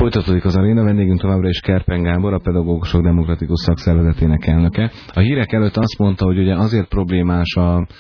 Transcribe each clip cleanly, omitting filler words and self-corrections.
Folytatódik az aréna, vendégünk továbbra is Kerpen Gábor, a Pedagógusok Demokratikus Szakszervezetének elnöke. A hírek előtt azt mondta, hogy ugye azért problémás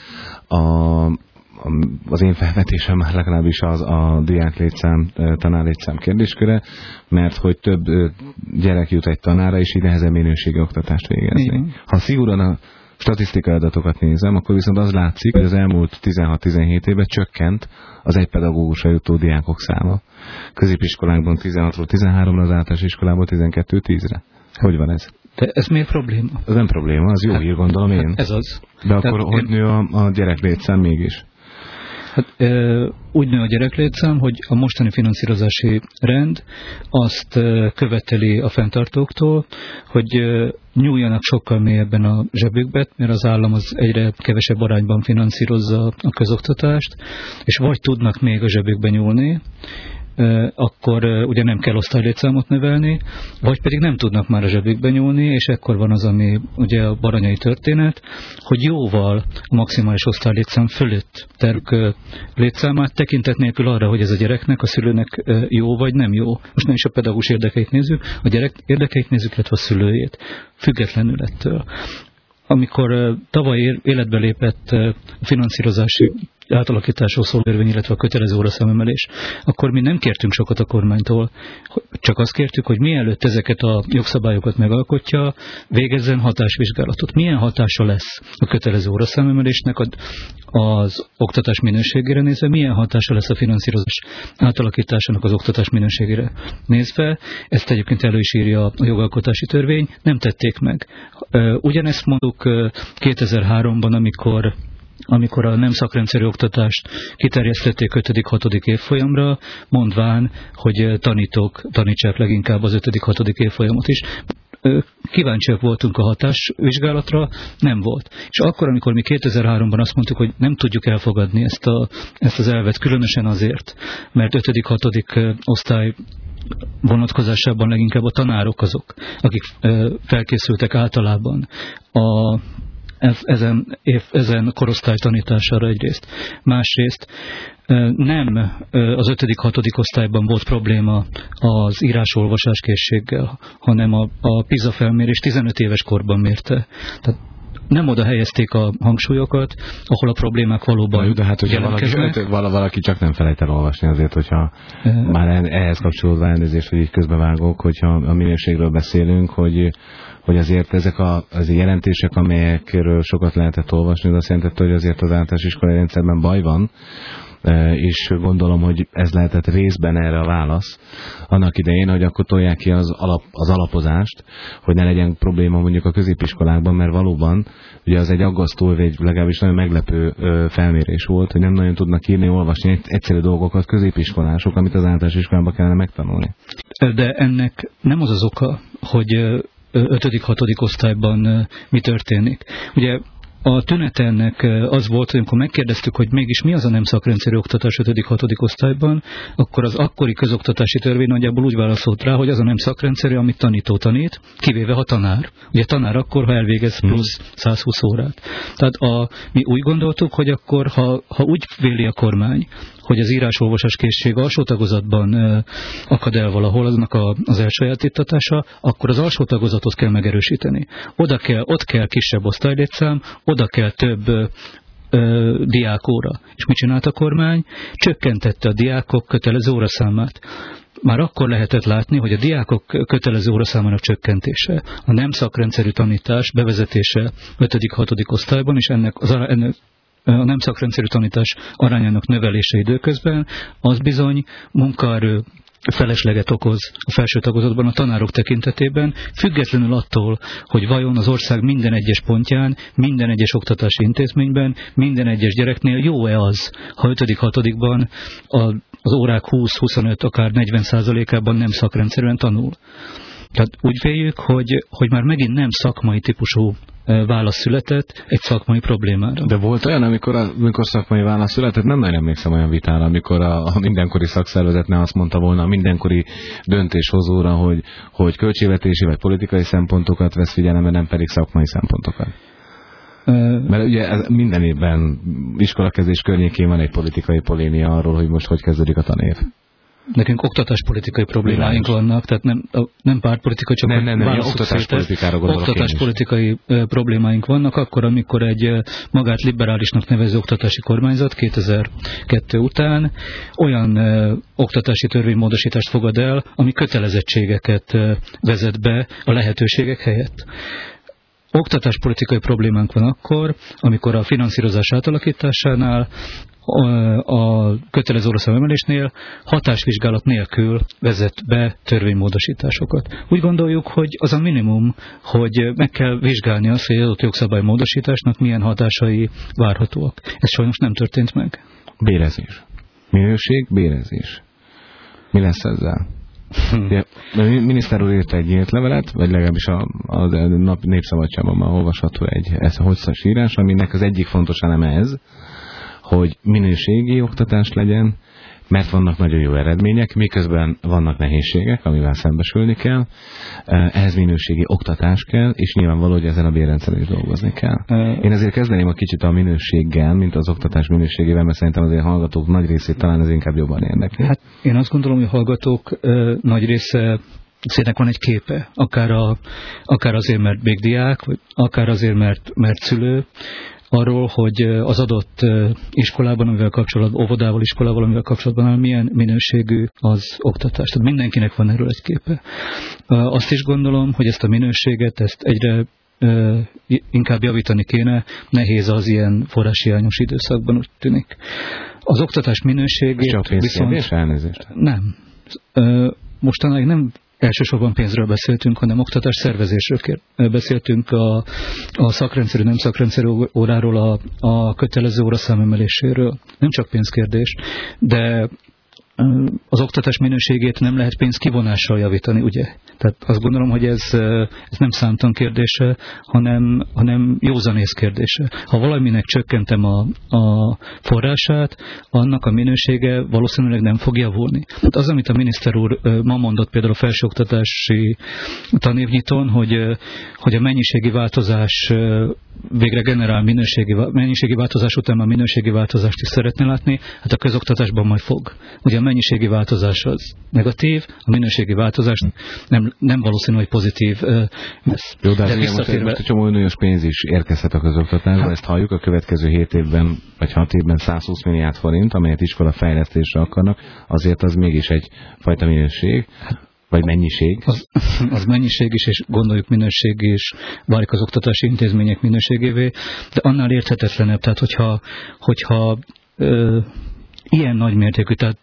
az én felvetésem már legalábbis a diák létszám, tanár létszám kérdésköre, mert hogy több gyerek jut egy tanára, és így nehezebb minőségi oktatást végezni. Ha szigorúan a statisztikai adatokat nézem, akkor viszont az látszik, hogy az elmúlt 16-17 évben csökkent az egy pedagógusra jutó diákok száma. Középiskolákban 16-ról 13-ra, az általános iskolában 12-10-re. Hogy van ez? De ez miért probléma? Ez nem probléma, az jó hír, gondolom én. Ez az. De akkor hogy nő a gyereklétszám mégis? Hát, úgy nő a gyereklétszám, hogy a mostani finanszírozási rend azt követeli a fenntartóktól, hogy nyúljanak sokkal mélyebben a zsebükbe, mert az állam az egyre kevesebb arányban finanszírozza a közoktatást, és vagy tudnak még a zsebükbe nyúlni, akkor ugye nem kell osztálylétszámot növelni, vagy pedig nem tudnak már a zsebükbe nyúlni, és ekkor van az, ami ugye a baranyai történet, hogy jóval a maximális osztálylétszám fölött terük létszámát, tekintet nélkül arra, hogy ez a gyereknek, a szülőnek jó vagy nem jó. Most nem is a pedagógus érdekeit nézzük, a gyerek érdekeit nézzük, illetve a szülőjét, függetlenül ettől. Amikor tavaly életbe lépett a finanszírozási átalakításról szóló törvény, illetve a kötelező óraszámemelés, akkor mi nem kértünk sokat a kormánytól, csak azt kértük, hogy mielőtt ezeket a jogszabályokat megalkotja, végezzen hatásvizsgálatot. Milyen hatása lesz a kötelező óraszámemelésnek az oktatás minőségére nézve, milyen hatása lesz a finanszírozás átalakításának az oktatás minőségére nézve. Ezt egyébként elő is írja a jogalkotási törvény, nem tették meg. Ugyanezt mondjuk 2003-ban, amikor a nem szakrendszerű oktatást kiterjesztették 5.-6. évfolyamra, mondván, hogy tanítók tanítsák leginkább az 5.-6. évfolyamot is. Kíváncsiak voltunk a hatásvizsgálatra, nem volt. És akkor, amikor mi 2003-ban azt mondtuk, hogy nem tudjuk elfogadni ezt az elvet, különösen azért, mert 5.-6. osztály vonatkozásában leginkább a tanárok azok, akik felkészültek általában ezen korosztály tanítására egyrészt. Másrészt nem az 5.-6. osztályban volt probléma az írás-olvasás készséggel, hanem a PISA felmérés 15 éves korban mérte. Tehát nem oda helyezték a hangsúlyokat, ahol a problémák valóban de hát, hogyha valaki csak nem felejt el olvasni azért, hogyha már ehhez kapcsolódva elnézést, hogy így közbevágok, hogyha a minőségről beszélünk, hogy azért ezek az jelentések, amelyekről sokat lehetett olvasni, az azt jelentette, hogy azért az általános iskolai rendszerben baj van, és gondolom, hogy ez lehetett részben erre a válasz annak idején, hogy akkor tolják ki az alapozást, hogy ne legyen probléma mondjuk a középiskolákban, mert valóban ugye az egy aggasztó, vagy legalábbis nagyon meglepő felmérés volt, hogy nem nagyon tudnak írni, olvasni egyszerű dolgokat középiskolások, amit az általános iskolában kellene megtanulni. De ennek nem az az oka, hogy 5.-6. osztályban mi történik. Ugye a tünete ennek az volt, hogy amikor megkérdeztük, hogy mégis mi az a nem szakrendszerű oktatás 5.-6. osztályban, akkor az akkori közoktatási törvény nagyjából úgy válaszolt rá, hogy az a nem szakrendszerű, amit tanító tanít, kivéve ha tanár. Ugye tanár akkor, ha elvégez plusz 120 órát. Tehát mi úgy gondoltuk, hogy akkor, ha úgy véli a kormány, hogy az írás-olvasás készség alsó tagozatban akad el valahol, aznak az elsajátítatása, akkor az alsó tagozatot kell megerősíteni. Ott kell kisebb osztálylétszám, oda kell több diákóra. És mit csinált a kormány? Csökkentette a diákok kötelező óraszámát. Már akkor lehetett látni, hogy a diákok kötelező óraszámának csökkentése, a nem szakrendszerű tanítás bevezetése 5.-6. osztályban, és ennek a nem szakrendszerű tanítás arányának növelése időközben, az bizony munkaerő felesleget okoz a felső tagozatban a tanárok tekintetében, függetlenül attól, hogy vajon az ország minden egyes pontján, minden egyes oktatási intézményben, minden egyes gyereknél jó-e az, ha 5.-6. Az órák 20-25, akár 40%-ában nem szakrendszerűen tanul. Tehát úgy véljük, hogy már megint nem szakmai típusú válasz született egy szakmai problémára. De volt olyan, amikor szakmai válasz született, nem nagyon emlékszem olyan vitára, amikor a mindenkori szakszervezet ne azt mondta volna a mindenkori döntéshozóra, hogy költségvetési vagy politikai szempontokat vesz figyelembe, nem pedig szakmai szempontokat. Mert ugye minden évben iskolakezdés környékén van egy politikai polémia arról, hogy most hogy kezdődik a tanév. nekünk oktatáspolitikai problémáink vannak, tehát nem pártpolitikai, csak oktatáspolitikai problémáink vannak, akkor, amikor egy magát liberálisnak nevező oktatási kormányzat 2002 után olyan oktatási törvénymódosítást fogad el, ami kötelezettségeket vezet be a lehetőségek helyett. Oktatáspolitikai problémánk van akkor, amikor a finanszírozás átalakításánál, a kötelező óraszámemelésnél hatásvizsgálat nélkül vezet be törvénymódosításokat. Úgy gondoljuk, hogy az a minimum, hogy meg kell vizsgálni azt, hogy adott jogszabálymódosításnak milyen hatásai várhatóak. Ez sajnos nem történt meg. Bérezés. Minőség, bérezés. Mi lesz ezzel? A miniszter úr írt egy nyílt levelet, vagy legalábbis a Népszabadságban már olvasható egy hosszas írás, aminek az egyik fontos eleme ez, hogy minőségi oktatás legyen, mert vannak nagyon jó eredmények, miközben vannak nehézségek, amivel szembesülni kell. Ehhez minőségi oktatás kell, és nyilvánvaló, hogy ezen a bérrendszeren is dolgozni kell. Én ezért kezdeném a kicsit a minőséggel, mint az oktatás minőségével, mert szerintem azért a hallgatók nagy részét talán ez inkább jobban érdekli. Hát én azt gondolom, hogy a hallgatók nagy része szének van egy képe, akár azért, mert még diák, vagy akár azért, mert szülő, arról, hogy az adott iskolában, amivel kapcsolatban, óvodával, iskolával, amivel kapcsolatban milyen minőségű az oktatás. Tehát mindenkinek van erről egy képe. Azt is gondolom, hogy ezt a minőséget, ezt egyre inkább javítani kéne, nehéz az ilyen forráshiányos időszakban, úgy tűnik. Az oktatás minőségét viszont... elnézést? Nem. Mostanáig nem elsősorban pénzről beszéltünk, hanem oktatás szervezésről beszéltünk, a szakrendszerű, nem szakrendszerű óráról, a kötelező óraszám emeléséről. Nem csak pénzkérdés, de az oktatás minőségét nem lehet pénz kivonással javítani, ugye? Tehát azt gondolom, hogy ez nem számtalan kérdése, hanem józanész kérdése. Ha valaminek csökkentem a forrását, annak a minősége valószínűleg nem fog javulni. Tehát az, amit a miniszter úr ma mondott például a felsőoktatási tanévnyitón, hogy a mennyiségi változás végre generál mennyiségi változás után a minőségi változást is szeretne látni, hát a közoktatásban majd fog. Ugye a mennyiségi változás az negatív, a minőségi változás nem valószínű, hogy pozitív lesz. Jó, de most egy csomó uniós pénz is érkezhet a közoktatásba, ezt halljuk, a következő 7 évben, vagy 6 évben 120 milliárd forint, amelyet iskola fejlesztésre akarnak, azért az mégis egyfajta minőség. Vagy mennyiség? Az mennyiség is, és gondoljuk minőség is, válik az oktatási intézmények minőségévé, de annál érthetetlenebb, tehát hogyha ilyen nagy mértékű, tehát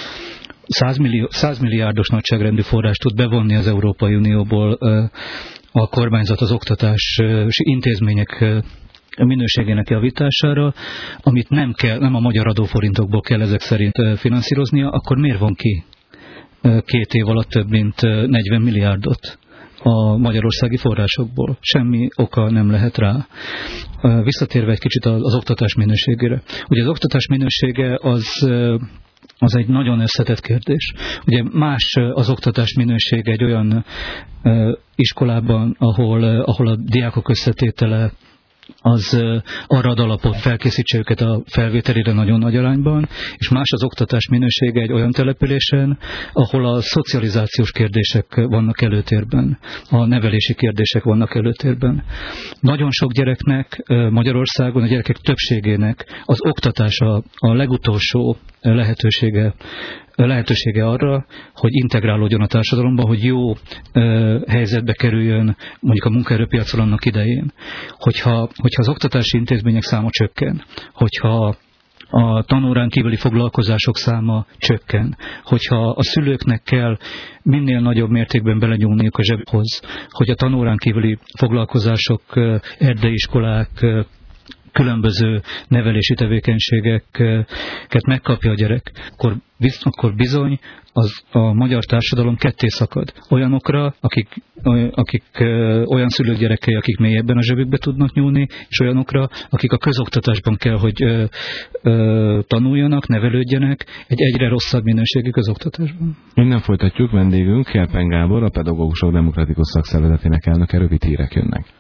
100 milliárdos nagyságrendű forrást tud bevonni az Európai Unióból a kormányzat az oktatási intézmények minőségének javítására, amit nem a magyar adóforintokból kell ezek szerint finanszíroznia, akkor miért von ki 2 év alatt több mint 40 milliárdot a magyarországi forrásokból? Semmi oka nem lehet rá. Visszatérve egy kicsit az oktatás minőségére. Ugye az oktatás minősége az egy nagyon összetett kérdés. Ugye más az oktatás minősége egy olyan iskolában, ahol a diákok összetétele az arra ad alapot, felkészítse őket a felvételére nagyon nagy arányban, és más az oktatás minősége egy olyan településen, ahol a szocializációs kérdések vannak előtérben, a nevelési kérdések vannak előtérben. Nagyon sok gyereknek Magyarországon, a gyerekek többségének az oktatás a legutolsó lehetősége arra, hogy integrálódjon a társadalomba, hogy jó helyzetbe kerüljön mondjuk a munkaerőpiacon annak idején. Hogyha az oktatási intézmények száma csökken, hogyha a tanórán kívüli foglalkozások száma csökken, hogyha a szülőknek kell minél nagyobb mértékben belenyúlniuk a zsebhoz, hogy a tanórán kívüli foglalkozások, erdeiiskolák, különböző nevelési tevékenységeket megkapja a gyerek, akkor bizony a magyar társadalom ketté szakad. Olyanokra, akik olyan szülők gyerekei, akik mélyebben a zsebükbe tudnak nyúlni, és olyanokra, akik a közoktatásban kell, hogy tanuljanak, nevelődjenek egy egyre rosszabb minőségű közoktatásban. Innen folytatjuk, vendégünk Kerpen Gábor, a Pedagógusok Demokratikus Szakszervezetének elnöke, rövid hírek jönnek.